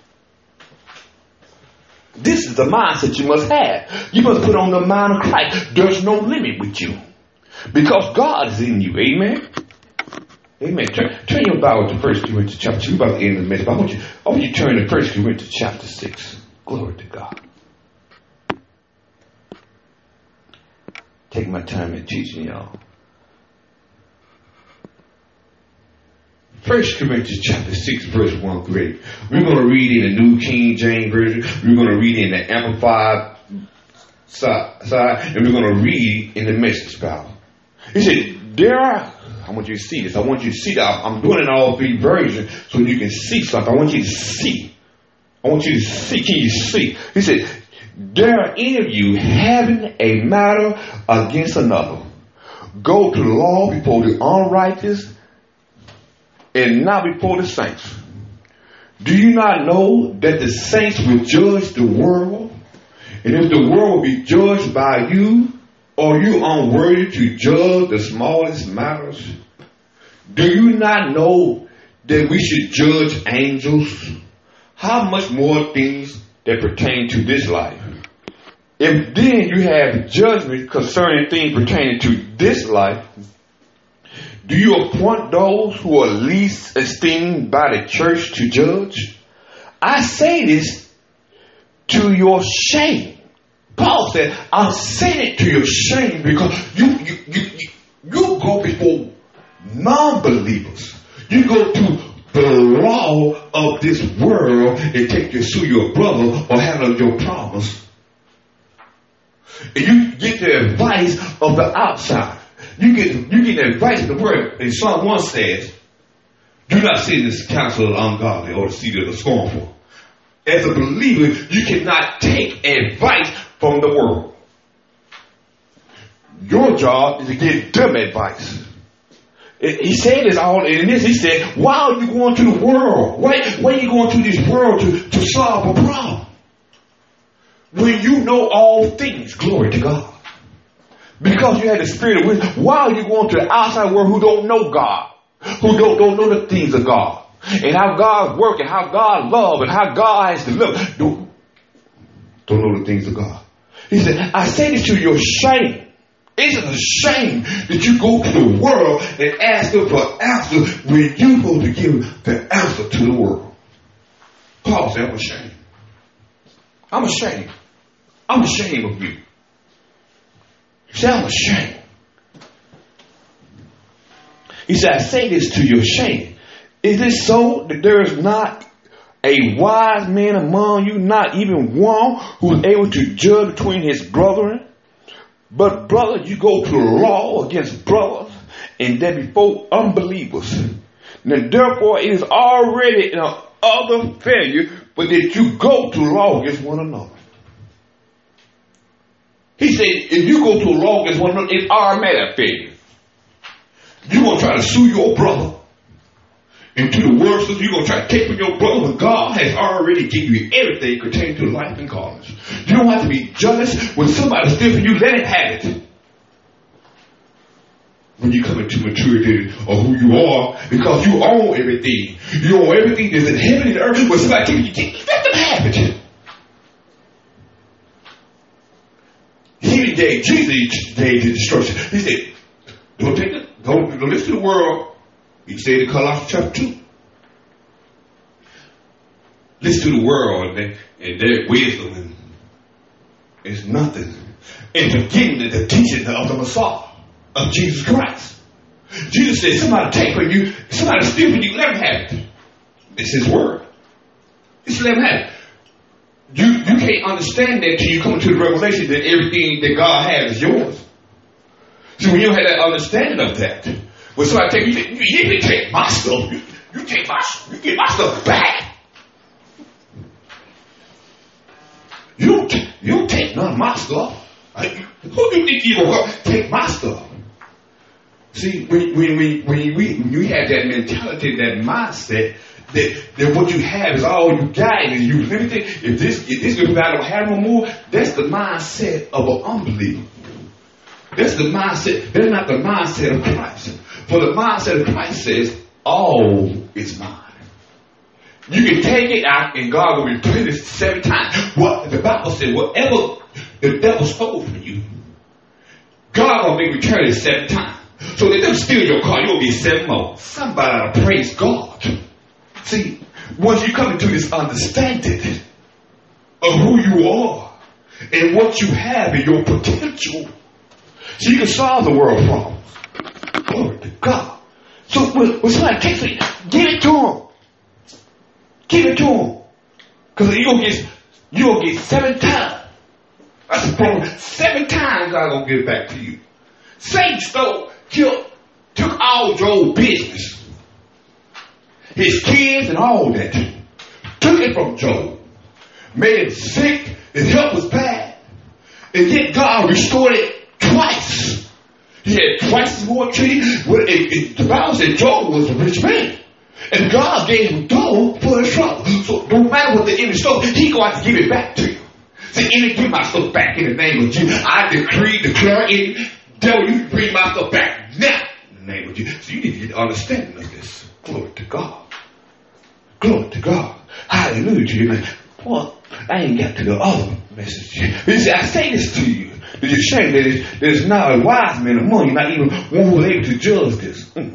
This is the mindset you must have. You must put on the mind of Christ. There's no limit with you. Because God is in you. Amen? Amen. Turn your Bible to 1 Corinthians chapter 2. We're about to end the message. I want you to turn to 1 Corinthians chapter 6. Glory to God. Take my time in teaching y'all. 1 Corinthians chapter 6 verse 1 through 8. We're going to read in the New King James Version. We're going to read in the Amplified side. And we're going to read in the Message Bible. He said, I want you to see this. I want you to see that. I'm doing it in all three versions so you can see something. I want you to see. I want you to see. Can you see? He said, there are any of you having a matter against another. Go to law before the unrighteous and not before the saints. Do you not know that the saints will judge the world? And if the world will be judged by you, are you unworthy to judge the smallest matters? Do you not know that we should judge angels? How much more things that pertain to this life? If then you have judgment concerning things pertaining to this life, do you appoint those who are least esteemed by the church to judge? I say this to your shame. Paul said, I'm saying it to your shame because you go before non-believers. You go to the law of this world and take to sue your brother or handle your problems. And you get the advice of the outside. You get the advice of the word. And Psalm 1 says, do not sit in this counsel of the ungodly or the seat of the scornful. As a believer, you cannot take advice from the world. Your job is to give them advice. He said this all in this. He said, why are you going to the world? Why are you going to this world to solve a problem? When you know all things, glory to God. Because you had the spirit of wisdom, why are you going to the outside world who don't know God? Who don't know the things of God? And how God works and how God loves and how God has delivered. Don't know the things of God. He said, I say this to your shame. It's a shame that you go to the world and ask them for answers when you're supposed to give the answer to the world. Paul said, I'm ashamed. I'm ashamed. I'm ashamed of you. He said, I'm ashamed. He said, I say this to your shame. Is it so that there is not a wise man among you, not even one who is able to judge between his brethren? But brother, you go to the law against brothers and that before unbelievers. Now therefore it is already an other failure, but that you go to law against one another. He said, if you go to law against one another, it's automatic failure. You're going to try to sue your brother. into the world, so you're going to try to take from your brother when God has already given you everything pertaining to life and godliness. You don't have to be jealous when somebody steals from you. Let it have it. When you come into maturity of who you are, because you own everything. You own everything that's in heaven and earth. When somebody takes you, let them have it. He gave Jesus gave the instruction. He said, don't listen to the world. He said in Colossians chapter 2. Listen to the world and their wisdom and it's nothing. And forgetting the teaching of the Messiah, of Jesus Christ. Jesus said, somebody take from you, somebody steal from you, let them have it. It's his word. Just let them have it. You can't understand that till you come into the revelation that everything that God has is yours. See, when you don't have that understanding of that, when somebody take you didn't take my stuff. You get my stuff back. You don't take none of my stuff. Who do you think you gonna take my stuff? See, when you have that mentality, that mindset, that what you have is all you got and you limited. If this I don't have no more, that's the mindset of an unbeliever. That's the mindset. That's not the mindset of Christ. For the mindset of Christ says, all is mine. You can take it out and God will replenish it 7 times. What the Bible said, whatever the devil stole from you, God will make return it 7 times. So let them steal your car, you'll get 7 more. Somebody ought to praise God. See, once you come into this understanding of who you are and what you have and your potential, so you can solve the world problems. Glory to God. So when somebody takes it, give it to them. Give it to them. Because you're going to get 7 times. That's the problem. 7 times God's going to give it back to you. Satan stole, killed, took all Job's business. His kids and all that. Took it from Job. Made him sick. His health was bad. And yet God restored it twice. He had twice as more trees. The Bible said Job was a rich man. And God gave him double for his trouble. So no matter what the enemy stole, he going to have to give it back to you. Say, enemy, give my stuff back in the name of Jesus. I declare it. Devil, you bring my stuff back now in the name of Jesus. So you need to get understanding of this. Glory to God. Glory to God. Hallelujah to you. Well, I ain't got to the other message. He said, I say this to you. That you're ashamed that there's not a wise man among you, not even one who is able to judge this. I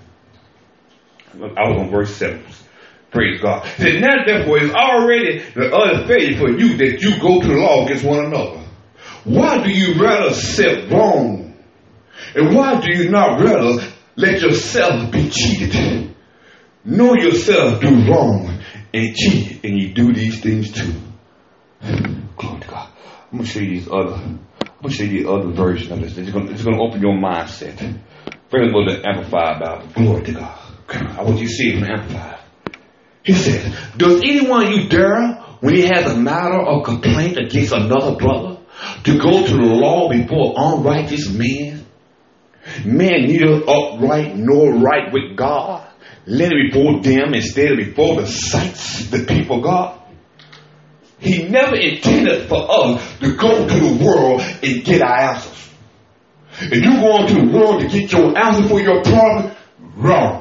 was on verse 7. Praise God. He said, now therefore is already the other failure for you that you go to the law against one another. Why do you rather accept wrong? And why do you not rather let yourself be cheated? Know yourself do wrong and cheat, and you do these things too. Glory to God. I'm going to show you the other version of this. It's going to open your mindset. First of all, the Amplified Bible. Glory to God. I want you to see it from Amplified. He says, does anyone you dare, when he has a matter of complaint against another brother, to go to the law before unrighteous men? Men neither upright nor right with God. Let it before them instead of before the saints, the people of God. He never intended for us to go to the world and get our answers. If you go into the world to get your answer for your problem, wrong.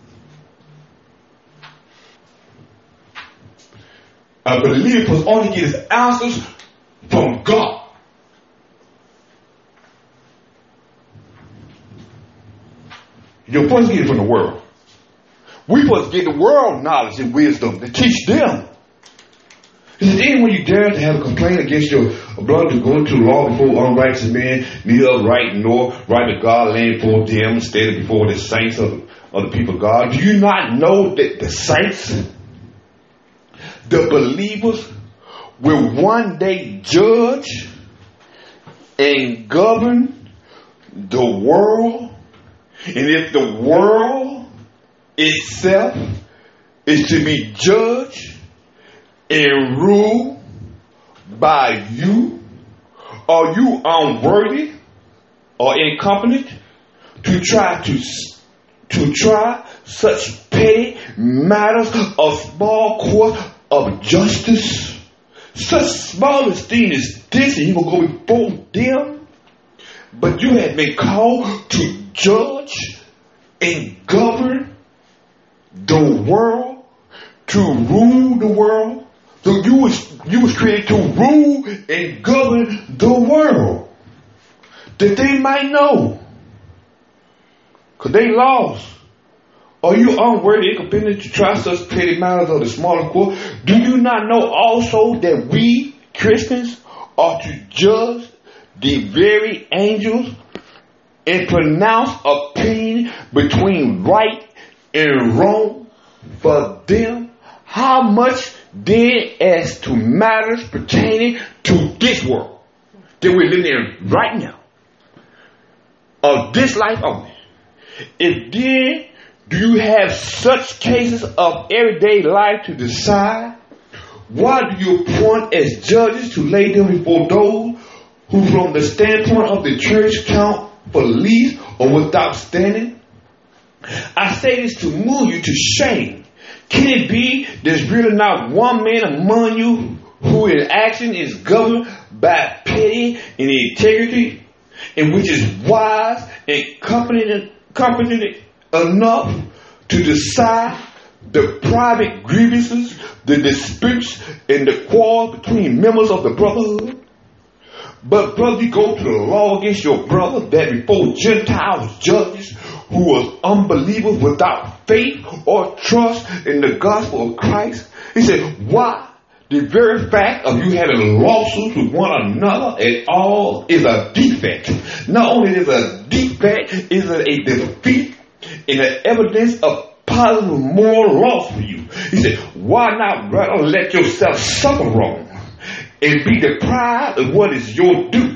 A believer must only get his answers from God. You're supposed to get it from the world. We're supposed to get the world knowledge and wisdom to teach them. He said, anyone you dare to have a complaint against your brother to go into the law before unrighteous men, neither right nor right with God, laying before them instead of before the saints of the people of God. Do you not know that the saints, the believers, will one day judge and govern the world? And if the world itself is to be judged and ruled by you, are you unworthy or incompetent to try such petty matters of small court of justice. Such smallest thing as this, and you will go before them. But you have been called to judge and govern the world, to rule the world. So you was created to rule and govern the world, that they might know. Because they lost. Are you unworthy and competent to try such petty matters of the smaller court? Do you not know also that we Christians are to judge the very angels and pronounce opinion between right and wrong for them? How much then as to matters pertaining to this world that we're living in right now, of this life only? If then do you have such cases of everyday life to decide, why do you appoint as judges to lay them before those who from the standpoint of the church count for least or without standing? I say this to move you to shame. Can it be there's really not one man among you who in action is governed by pity and integrity, and which is wise and competent enough to decide the private grievances, the disputes, and the quarrels between members of the brotherhood? But brother, you go to the law against your brother, that before Gentiles judges who are unbelievers without faith or trust in the gospel of Christ. He said, why? The very fact of you having lawsuits with one another at all is a defect. Not only is it a defect, is it a defeat and an evidence of positive moral loss for you. He said, why not rather let yourself suffer wrong and be deprived of what is your due?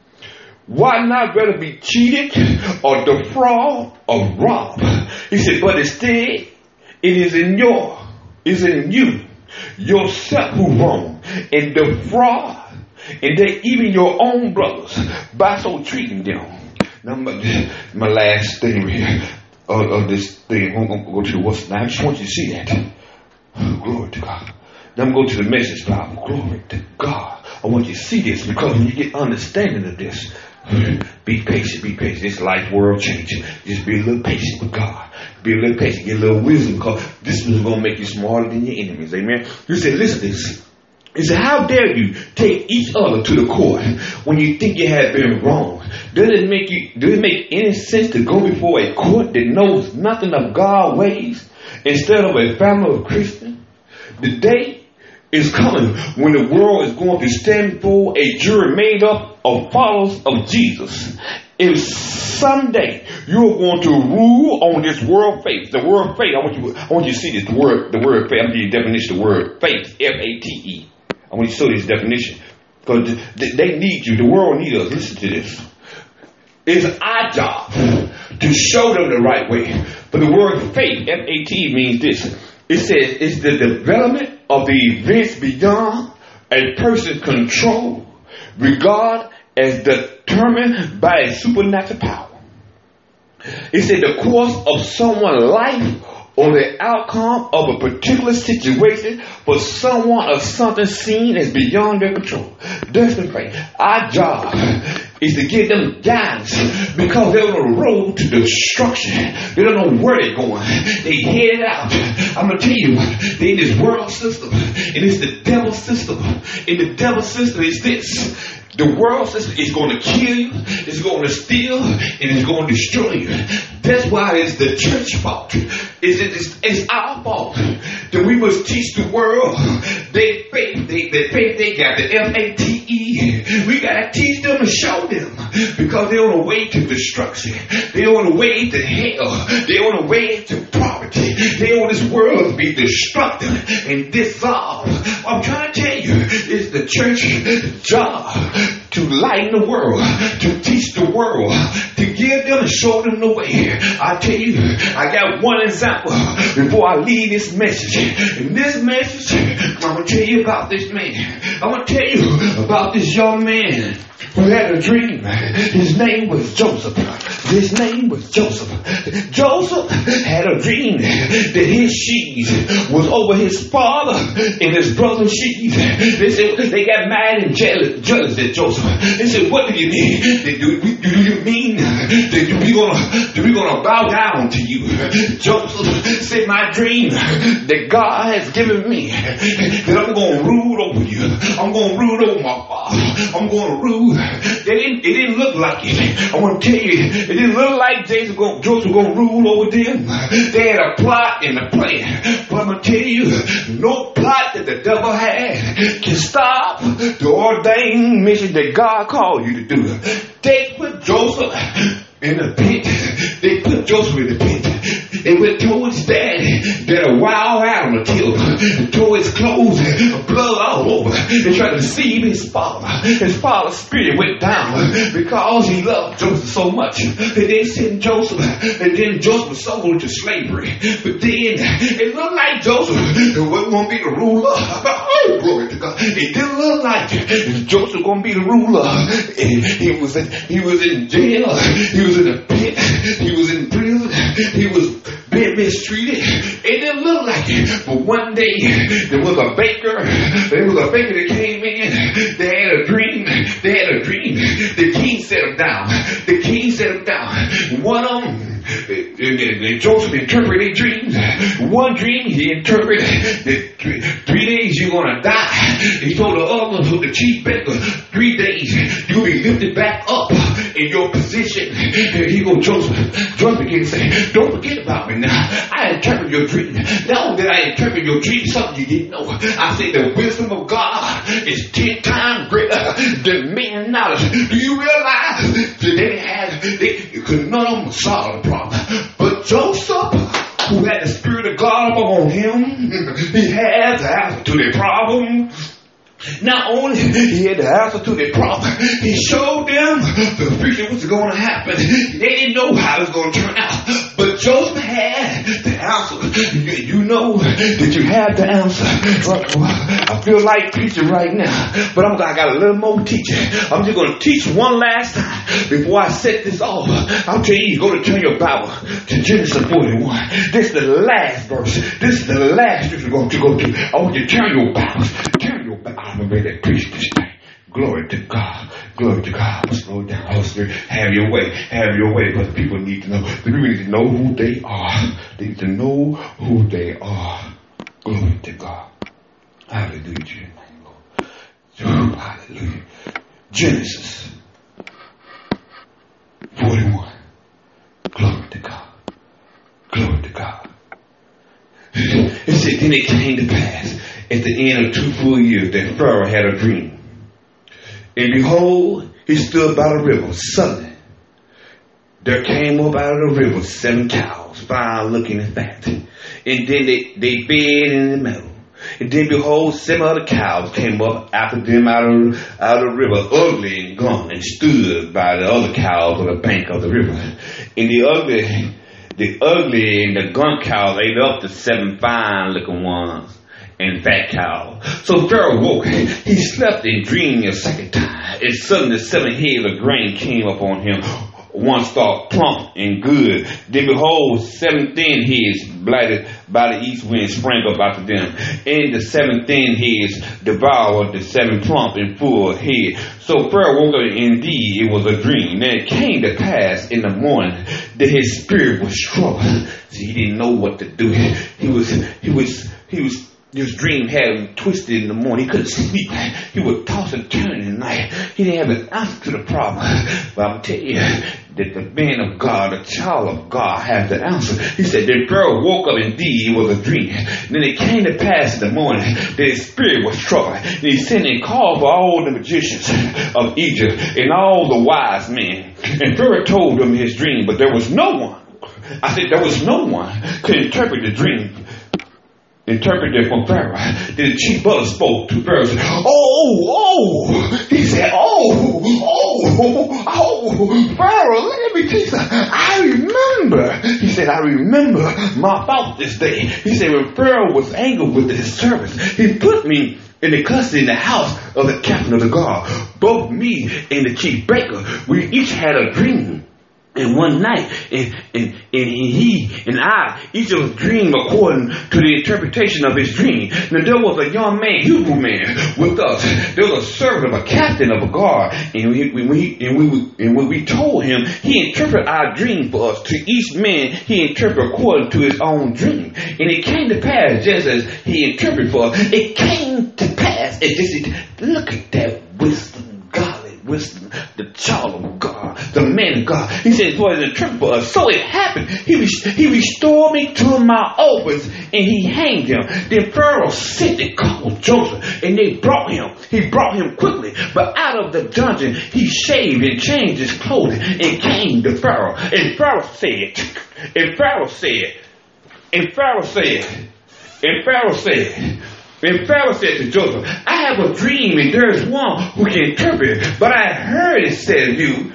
Why not rather be cheated or defraud or robbed? He said, but instead, it is in you, yourself who wrong and defraud, and that even your own brothers by so treating them. Now, my last thing here of this thing, I'm going to go to the what's now. I just want you to see that. Glory to God. Now I'm going to the Message Bible. Glory to God. I want you to see this, because when you get understanding of this, be patient, be patient. This life world changing. Just be a little patient with God. Be a little patient, get a little wisdom, because this is going to make you smarter than your enemies. Amen. You say, listen to this. He said, how dare you take each other to the court when you think you have been wrong? Does it make any sense to go before a court that knows nothing of God's ways instead of a family of Christians? The day is coming when the world is going to stand before a jury made up of followers of Jesus. If someday you're going to rule on this world faith, the word faith, I want you to see this, the word faith. I'm going to give you a definition of the word faith, F-A-T-E. I want you to show this definition, because they need you. The world needs us. Listen to this. It's our job to show them the right way. But the word faith, F-A-T-E, means this. It says it's the development of the events beyond a person's control, regard as determined by a supernatural power. It said the course of someone's life or the outcome of a particular situation for someone or something seen as beyond their control. That's the faith. Our job is to give them guidance, because they're on the road to destruction. They don't know where they're going. They headed out. I'm going to tell you, they're in this world system, and it's the devil's system. And the devil's system is this. The world system is going to kill you, it's going to steal, and it's going to destroy you. That's why it's the church fault. It's our fault that we must teach the world their faith. The faith they got, the F-A-T-E. We got to teach them and show them, because they're on the way to destruction. They're on the way to hell. They're on the way to poverty. They're on this world to be destructive and dissolved. I'm trying to tell you, it's the church's job to lighten the world, to teach the world, to give them and show them the way. I tell you, I got one example before I leave this message. In this message, I'm going to tell you about this man. I'm going to tell you about this young man who had a dream. His name was Joseph. His name was Joseph. Joseph had a dream that his sheaves was over his father and his brother's sheaves. They said they got mad and jealous at Joseph. They said, what do you mean? Do you mean that we're gonna bow down to you? Joseph said, my dream that God has given me, that I'm gonna rule over you. I'm gonna rule over my father. I'm gonna rule. It didn't look like it. I want to tell you, it didn't look like Joseph was gonna rule over them. They had a plot and a plan. But I'm gonna tell you, no plot that the devil had can stop the ordained mission that God called you to do. They put Joseph in the pit. They put Joseph in the pit. They went told his daddy that a wild animal killed him, tore his clothes, blood all over. They tried to deceive his father. His father's spirit went down because he loved Joseph so much. And they sent Joseph, and then Joseph was sold into slavery. But then it looked like Joseph wasn't going to be the ruler. Oh, glory to God. It didn't look like Joseph was going to be the ruler. He was in jail. He was in the pit. He was in prison. He was being mistreated. It didn't look like it. But one day, there was a baker. There was a baker that came in. They had a dream. The king set him down. One of them, Joseph interpreted dreams. One dream he interpreted that 3 days you're going to die. He told the other, the chief baker, 3 days you'll be lifted back up in your position. And he goes, Joseph began to say, don't forget about me now. I interpreted your dream. Now that I interpreted your dream, something you didn't know. I said the wisdom of God is 10 times greater than man's knowledge. Do you realize that because none of them solved the problem? But Joseph, who had the Spirit of God upon him, he had the answer to their problem. Not only he had the answer to their problem, he showed them the future was going to happen. They didn't know how it was going to turn out. But Joseph had the answer. You know that you have the answer. I feel like preaching right now, but I got a little more teaching. I'm just going to teach one last time before I set this off. I'll tell you, go to turn your Bible to Genesis 41. This is the last verse. This is the last scripture we're going to go to. I want you to turn your Bibles. Turn your Bible. I'm ready to preach this thing. Glory to God. Glory to God. Slow down. Holy Spirit, have your way. Have your way. But the people need to know. The people need to know who they are. They need to know who they are. Glory to God. Hallelujah. Oh, hallelujah. Genesis 41. Glory to God. Glory to God. It said, then it came to pass at the end of 2 full years that Pharaoh had a dream. And behold, he stood by the river. Suddenly, there came up out of the river 7 cows, fine looking and fat. And then they fed in the meadow. And then behold, 7 other cows came up after them out of the river, ugly and gaunt, and stood by the other cows on the bank of the river. And the ugly and the gaunt cows ate up the 7 fine looking ones and fat cows. So Pharaoh woke. He slept and dreamed a second time. And suddenly 7 heads of grain came up on him. One stalk plump and good. Then behold, 7 thin heads blighted by the east wind sprang up after them. And the 7 thin heads devoured the 7 plump and full heads. So Pharaoh woke up, indeed it was a dream. Then it came to pass in the morning that his spirit was troubled. See, he didn't know what to do. His dream had him twisted in the morning. He couldn't sleep. He would toss and turn in the night. He didn't have an answer to the problem. But I'm telling you that the man of God, the child of God, has the answer. He said, then Pharaoh woke up, indeed it was a dream. Then it came to pass in the morning that his spirit was troubled. And he sent and called for all the magicians of Egypt and all the wise men. And Pharaoh told them his dream, but there was no one. I said, there was no one could interpret the dream. Interpreted from Pharaoh. Then the chief butler spoke to Pharaoh. Said, he said, Pharaoh, let me tell you something. I remember. He said, I remember my fault this day. He said, when Pharaoh was angry with his servants, he put me in the custody in the house of the captain of the guard. Both me and the chief baker, we each had a dream. And one night, and he and I, each of us dreamed according to the interpretation of his dream. Now there was a young man, Hebrew man, with us. There was a servant of a captain of a guard, and when we told him, he interpreted our dream for us. To each man, he interpreted according to his own dream. And it came to pass just as he interpreted for us. It came to pass, and just look at that wisdom. Wisdom, the child of God, the man of God. He said, "Boy, the interpret for us." So it happened. He restored me to my office, and he hanged him. Then Pharaoh sent and called Joseph, and they brought him. He brought him quickly, but out of the dungeon he shaved and changed his clothing and came to Pharaoh. And Pharaoh said, And Pharaoh said to Joseph, "I have a dream, and there is one who can interpret it. But I heard it said of you."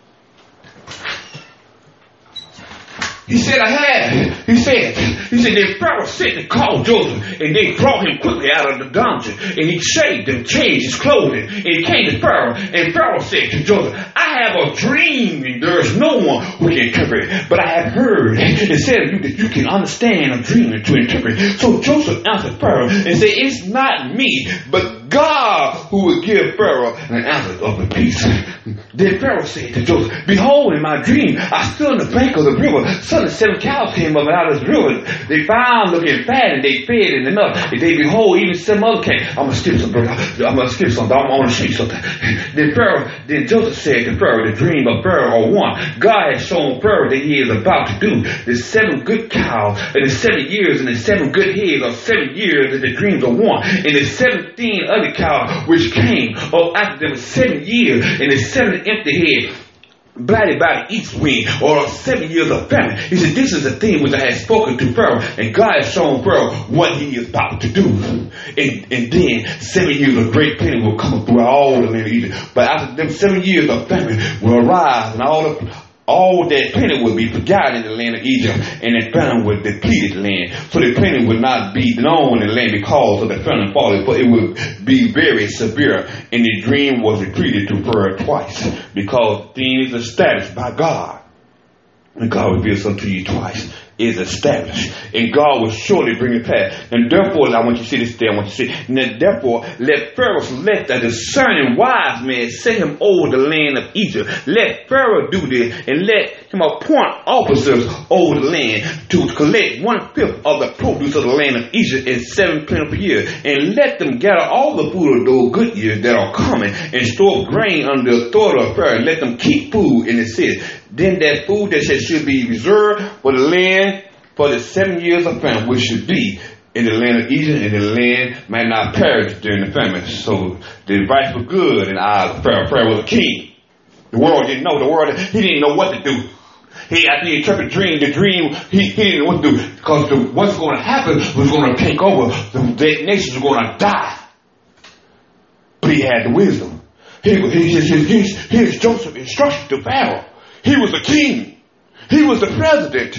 He said, "I have." He said, then Pharaoh sent to call Joseph, and they brought him quickly out of the dungeon. And he shaved and changed his clothing, and he came to Pharaoh. And Pharaoh said to Joseph, "I have a dream, and there is no one who can interpret it. But I have heard it said of you that you can understand a dream and to interpret it." So Joseph answered Pharaoh and said, "It's not me, but God who will give Pharaoh an answer of the peace." Then Pharaoh said to Joseph, "Behold, in my dream, I stood on the bank of the river. Suddenly 7 cows came up out of the river. They found looking fat, and they fed it enough. And they behold, even 7 other came." I'm gonna skip something. I want to show you something. Then Joseph said to Pharaoh, "The dream of Pharaoh are one. God has shown Pharaoh that he is about to do the 7 good cows, and the 7 years, and the 7 good heads are 7 years, and the dreams are one. And the 17 other cows which came up after them 7 years, and the 7 empty heads, blighted by the east wind, or 7 years of famine." He said, "This is the thing which I have spoken to Pharaoh, and God has shown Pharaoh what he is about to do. And then 7 years of great plenty will come throughout all the land of Egypt. But after them 7 years of famine will arise, and all that plenty will be forgotten in the land of Egypt, and the famine will deplete the land. So the plenty will not be known in the land because of the famine falling, for it will be very severe." And the dream was repeated to Pharaoh twice, because the thing is established by God. And God reveals unto you twice. Is established, and God will surely bring it past. And therefore, I want you to see this day. I want you to see. And therefore, let Pharaoh select a discerning wise man, set him over the land of Egypt. Let Pharaoh do this, and let him appoint officers over the land to collect 1/5 of the produce of the land of Egypt in 7 plentiful years, and let them gather all the food of those good years that are coming, and store up grain under the authority of Pharaoh, and let them keep food in the city. Then that food that should be reserved for the land for the 7 years of famine, which should be in the land of Egypt, and the land might not perish during the famine. So the advice was good in the eyes of Pharaoh. Pharaoh was a king. The world didn't know. He didn't know what to do. After he interpreted the dream, he didn't know what to do, because what's going to happen was going to take over. The nations were going to die. But he had the wisdom. Here's Joseph's instruction to Pharaoh. He was a king. He was the president.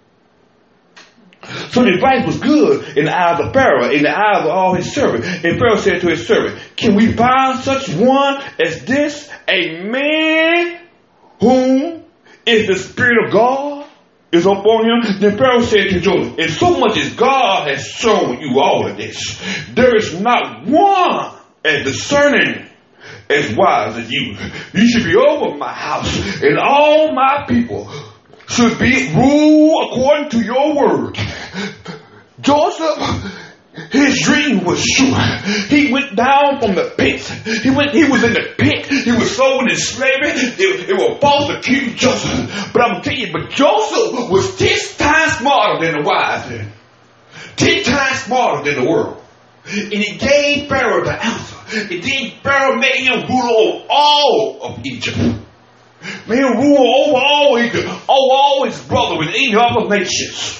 So the advice was good in the eyes of Pharaoh, in the eyes of all his servants. And Pharaoh said to his servant, "Can we find such one as this, a man whom is the Spirit of God is upon him?" Then Pharaoh said to Joseph, "And so much as God has shown you all of this, there is not one as discerning, as wise as you. You should be over my house, and all my people should be ruled according to your word." Joseph, his dream was sure. He went down from the pit. He was in the pit. He was sold in slavery. It was false accused Joseph. But I'm telling you, but Joseph was 10 times smarter than the wise men. 10 times smarter than the world. And he gave Pharaoh the answer. And then Pharaoh made him ruler over all of Egypt. Made him rule over all Egypt, over all his brothers and 8 other nations.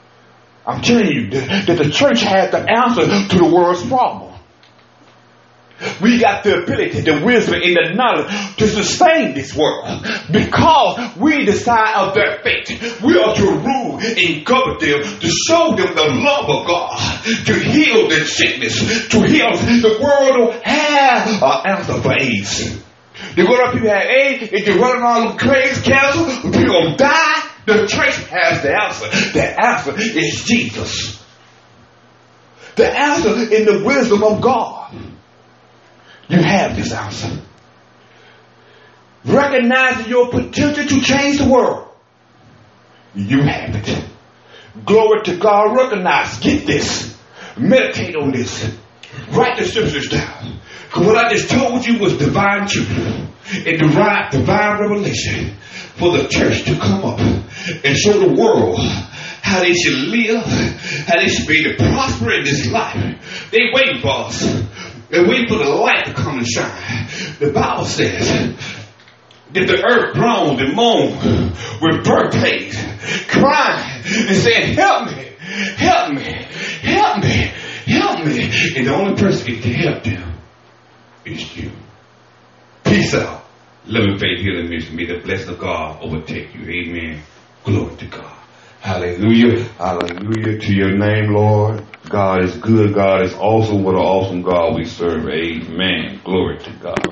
I'm telling you that the church had the answer to the world's problem. We got the ability, the wisdom, and the knowledge to sustain this world because we decide of their fate. We are to rule and govern them, to show them the love of God, to heal their sickness, to heal. The world don't have an answer for AIDS. The world people have AIDS, if you're running all them crazy cancer, people gonna die. The church has the answer. The answer is Jesus. The answer in the wisdom of God. You have this answer. Recognizing your potential to change the world. You have it. Glory to God. Recognize. Get this. Meditate on this. Write the scriptures down. Because what I just told you was divine truth and divine revelation for the church to come up and show the world how they should live, how they should be able to prosper in this life. They waiting for us. They're waiting for the light to come and shine. The Bible says that the earth groaned and moaned with birth pains, crying and saying, help me, help me, help me, help me. And the only person that can help them is you. Peace out. Love and faith, healing mission. May the blessing of God overtake you. Amen. Glory to God. Hallelujah. Hallelujah to your name, Lord. God is good. God is awesome. What an awesome God we serve. Amen. Glory to God.